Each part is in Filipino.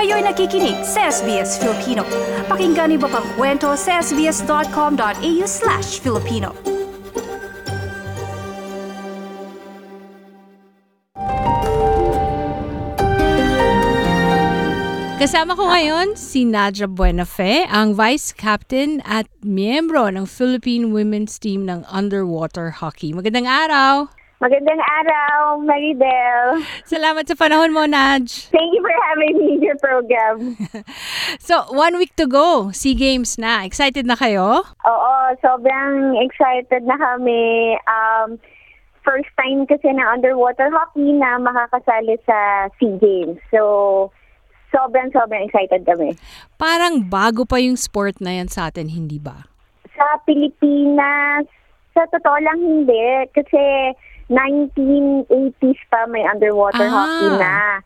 Kayo'y nakikinig sa SBS Filipino. Pakinggan niyo pa ang kwento sa sbs.com.au/Filipino. Kasama ko ngayon si Nadja Buenafe, ang Vice Captain at miyembro ng Philippine Women's Team ng Underwater Hockey. Magandang araw! Magandang araw, Maribel. Salamat sa panahon mo, Nadj. Thank you for having me in your program. So, 1 week to go. SEA Games na. Excited na kayo? Oo, sobrang excited na kami. First time kasi na underwater hockey na makakasali sa SEA Games. So, sobrang excited kami. Parang bago pa yung sport na yan sa atin, hindi ba? Sa Pilipinas, sa totoo lang hindi. Kasi 1980s pa may underwater hockey na.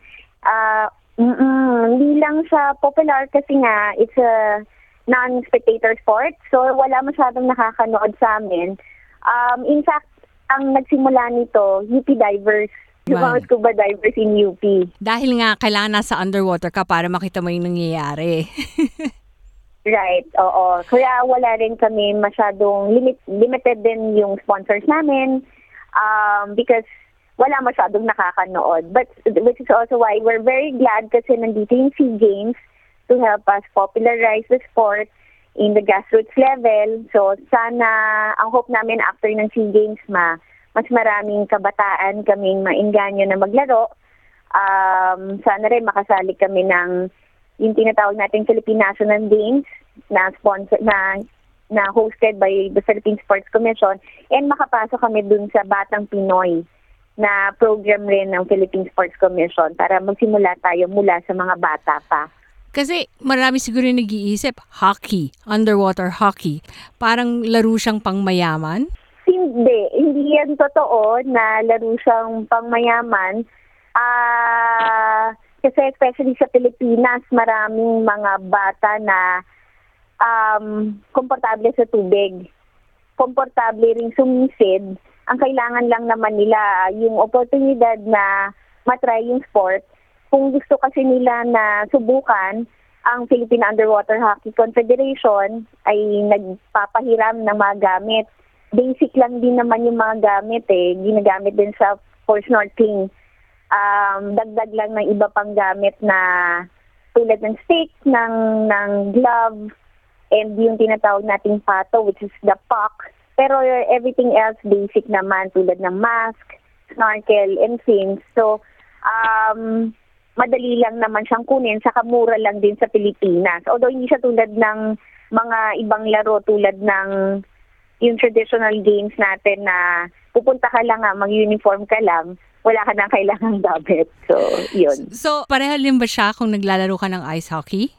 Hindi lang siya popular kasi nga it's a non-spectator sport. So wala masyadong nakakanood sa amin. In fact, ang nagsimula nito, UP Divers. Yung mga scuba divers in UP. Dahil nga kailangan nasa underwater ka para makita mo yung nangyayari. Right, oo. Kaya wala rin kami masyadong limited din yung sponsors namin because wala masyadong nakakanood. But which is also why we're very glad kasi nandito yung SEA Games to help us popularize the sport in the grassroots level. So sana, ang hope namin after ng SEA Games mas maraming kabataan kaming mainganyo na maglaro. Sana rin makasali kami ng yung tinatawag natin Philippine National Games na sponsor na hosted by the Philippine Sports Commission, and makapasok kami dun sa Batang Pinoy na program rin ng Philippine Sports Commission para magsimula tayo mula sa mga bata pa. Kasi marami siguro nag-iisip, hockey, underwater hockey, parang laro siyang pangmayaman? Hindi yan totoo na laro siyang pangmayaman. Kasi especially sa Pilipinas, maraming mga bata na komportable sa tubig. Komportable rin sumisid. Ang kailangan lang naman nila yung oportunidad na matry yung sport. Kung gusto kasi nila na subukan, ang Philippine Underwater Hockey Confederation ay nagpapahiram ng mga gamit. Basic lang din naman yung mga gamit Ginagamit din for snorkeling. Dagdag lang ng iba pang gamit na tulad ng stick, ng glove, and yung tinatawag nating pato, which is the puck. Pero everything else basic naman, tulad ng mask, snorkel, and fins. So, madali lang naman siyang kunin, saka mura lang din sa Pilipinas. Although hindi siya tulad ng mga ibang laro, tulad ng yung traditional games natin na pupunta ka lang mag-uniform ka lang, wala ka nang kailangang gamit. So, yun. So, pareho din ba siya kung naglalaro ka ng ice hockey?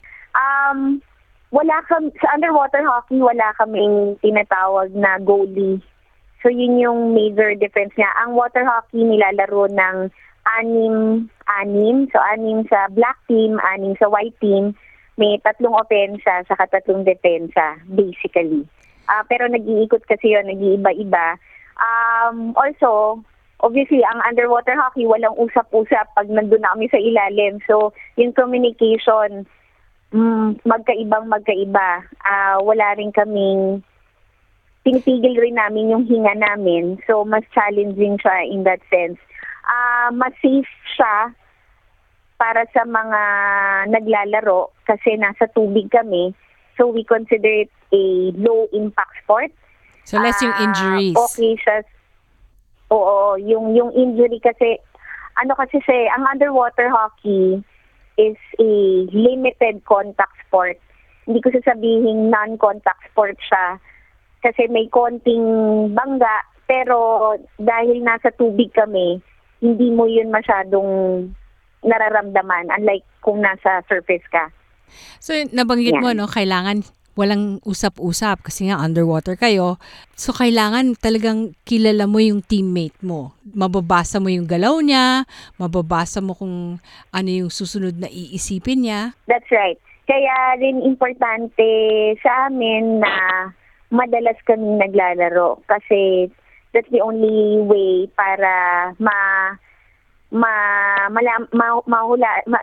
Sa underwater hockey, wala kaming tinatawag na goalie. So, yun yung major difference niya. Ang water hockey nilalaro ng anim. So, 6 sa black team, 6 sa white team. May 3 opensa, saka 3 depensa, basically. Pero nag-iikot kasi yun, nag-iiba-iba. Also, obviously, ang underwater hockey, walang usap-usap pag nandun na kami sa ilalim. So, yung communication, magkaiba. Wala rin kaming, pinipigil rin namin yung hinga namin. So, mas challenging siya in that sense. Mas safe siya para sa mga naglalaro kasi nasa tubig kami. So, we consider it a low-impact sport. So, less yung injuries. Okay siya. Oo, yung injury kasi, ang underwater hockey is a limited contact sport. Hindi ko sasabihin non-contact sport siya kasi may konting bangga, pero dahil nasa tubig kami, hindi mo yun masyadong nararamdaman, unlike kung nasa surface ka. So, nabanggit mo, kailangan walang usap-usap kasi nga underwater kayo. So, kailangan talagang kilala mo yung teammate mo. Mababasa mo yung galaw niya, mababasa mo kung ano yung susunod na iisipin niya. That's right. Kaya rin importante sa amin na madalas kaming naglalaro kasi that's the only way para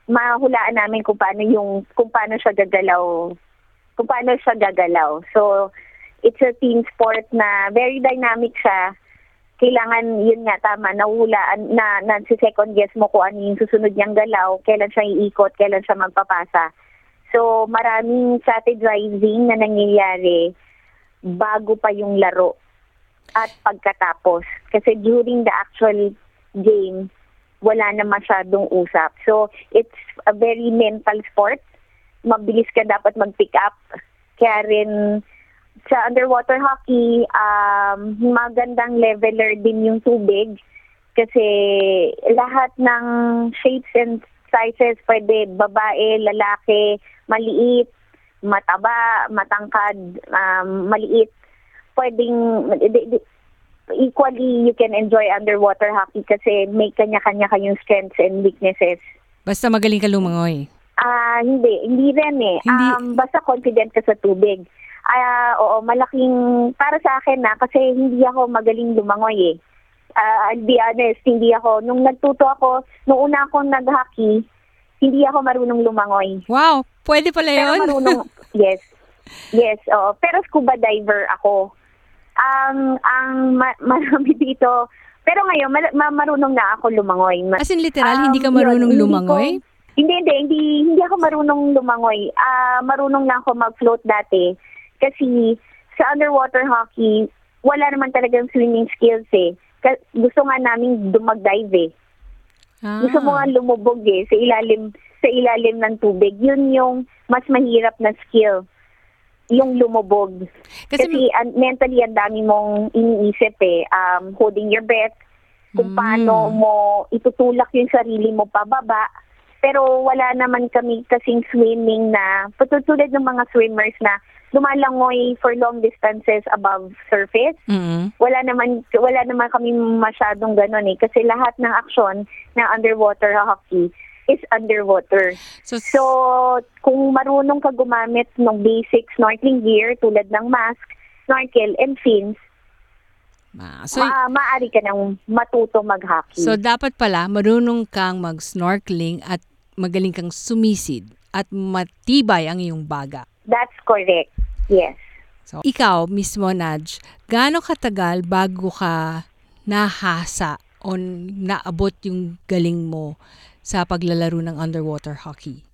mahulaan namin kung paano siya gagalaw. Kung paano siya gagalaw. So, it's a team sport na very dynamic siya. Kailangan, yun nga, tama, nahuhulaan, na si second guess mo kung ano yung susunod niyang galaw, kailan siya iikot, kailan siya magpapasa. So, maraming strategizing na nangyayari bago pa yung laro at pagkatapos. Kasi during the actual game, wala na masyadong usap. So, it's a very mental sport. Mabilis ka dapat mag-pick up. Kaya rin sa underwater hockey, magandang leveler din yung tubig. Kasi lahat ng shapes and sizes, pwede babae, lalaki, maliit, mataba, matangkad, maliit. Pwedeng equally you can enjoy underwater hockey kasi may kanya-kanya kayong strengths and weaknesses. Basta magaling ka lumangoy. Hindi rin eh. Hindi. Basta confident ka sa tubig. Oo, malaking, para sa akin kasi hindi ako magaling lumangoy eh. I'll be honest, nung nagtuto ako, nung una akong nag-hockey, hindi ako marunong lumangoy. Wow, pwede pala Pero yun? marunong, yes, oo. Pero scuba diver ako. Marami dito, pero ngayon, marunong na ako lumangoy. As in literal, hindi ka marunong lumangoy? Hindi ako marunong lumangoy. Marunong lang ako mag-float dati. Kasi sa underwater hockey, wala naman talagang swimming skills eh. Gusto nga namin dumag-dive eh. Gusto mo nga lumubog eh sa ilalim ng tubig. Yun yung mas mahirap na skill. Yung lumubog. Kasi mentally ang dami mong iniisip eh. Holding your breath. Kung paano mo itutulak yung sarili mo pababa. Pero wala naman kami kasing swimming na patutulad ng mga swimmers na lumalangoy for long distances above surface. Mm-hmm. Wala naman kami masyadong gano'n eh. Kasi lahat ng aksyon ng underwater hockey is underwater. So kung marunong ka gumamit ng basic snorkeling gear tulad ng mask, snorkel, and fins, maaari ka nang matuto mag-hockey. So, dapat pala marunong kang mag-snorkeling at magaling kang sumisid at matibay ang iyong baga. That's correct. Yes. So, ikaw mismo, Naj, gaano katagal bago ka nahasa o naabot yung galing mo sa paglalaro ng underwater hockey?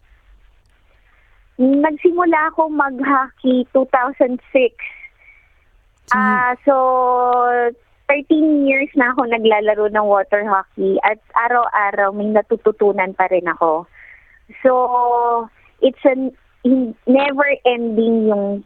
Nagsimula ako mag-hockey 2006. So, 13 years na ako naglalaro ng water hockey at araw-araw may natututunan pa rin ako. So, it's a never ending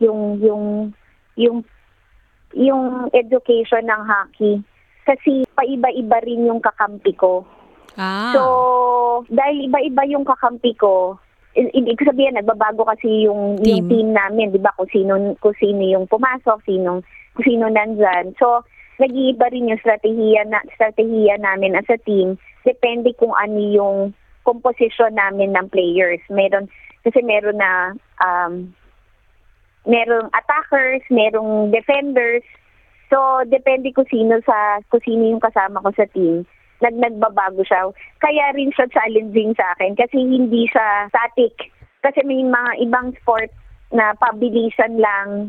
yung education ng hockey kasi paiba-iba rin yung kakampi ko. So, dahil iba-iba yung kakampi ko, ibig sabihin nagbabago kasi yung team namin, 'di ba? Kung sino yung pumasok, kung sino nandyan. So, nag-iiba rin yung strategiya namin as a team. Depende kung ano yung composition namin ng players. Meron na merong attackers, merong defenders. So, depende kung sino yung kasama ko sa team. Nagbabago siya. Kaya rin siya challenging sa akin kasi hindi siya static. Kasi may mga ibang sport na pabilisan lang,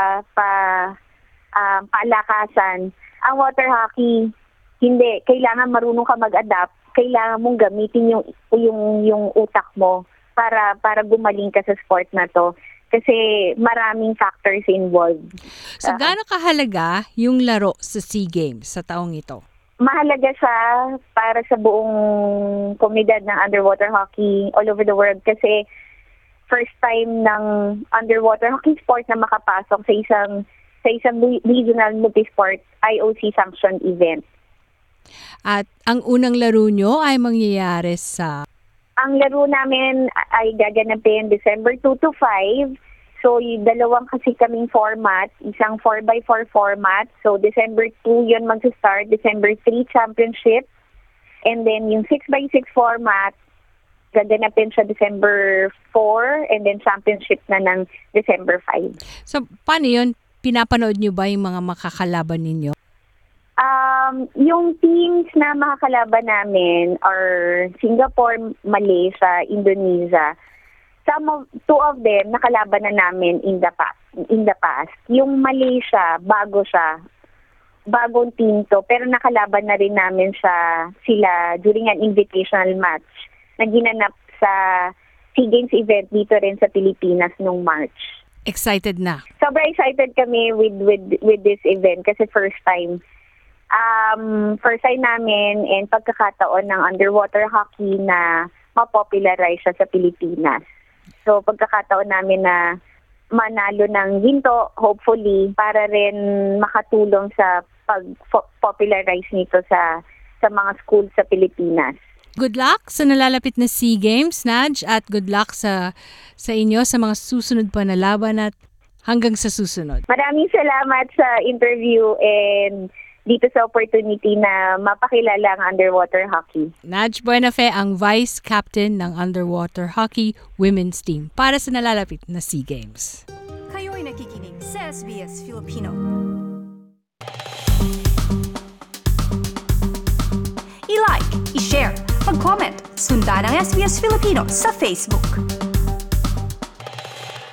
palakasan. Ang water hockey, hindi. Kailangan marunong ka mag-adapt. Kailangan mong gamitin yung utak mo para gumaling ka sa sport na to. Kasi maraming factors involved. So, gaano kahalaga yung laro sa SEA Games sa taong ito? Mahalaga siya para sa buong komunidad ng underwater hockey all over the world kasi first time ng underwater hockey sport na makapasok sa isang regional multisport IOC sanctioned event. At ang unang laro nyo ay mangyayari sa... Ang laro namin ay gaganapin December 2 to 5. So, yung dalawang kasi kaming format, isang 4x4 format. So, December 2 yun mag-start, December 3 championship. And then yung 6x6 format, gaganapin siya December 4 and then championship na ng December 5. So, paano yun? Pinapanood nyo ba yung mga makakalaban ninyo? Yung teams na makakalaban namin are Singapore, Malaysia, Indonesia. Two of them nakalaban na namin in the past. Yung Malaysia, bago siya. Bagong team to, pero nakalaban na rin namin sila during an invitational match na ginanap sa SEA Games event dito rin sa Pilipinas nung March. Excited na. Sobrang excited kami with this event kasi first time namin and pagkakataon ng underwater hockey na mapopularize siya sa Pilipinas. So pagkakataon namin na manalo ng ginto, hopefully, para rin makatulong sa pag-popularize nito sa mga schools sa Pilipinas. Good luck sa nalalapit na SEA Games, Naj, at good luck sa inyo sa mga susunod pa na laban at hanggang sa susunod. Maraming salamat sa interview and dito sa opportunity na mapakilala ang underwater hockey. Naj Buenafe ang Vice Captain ng Underwater Hockey Women's Team para sa nalalapit na SEA Games. Kayo'y nakikinig sa SBS Filipino. I-like, i-share, mag-comment, sundan ang SBS Filipino sa Facebook.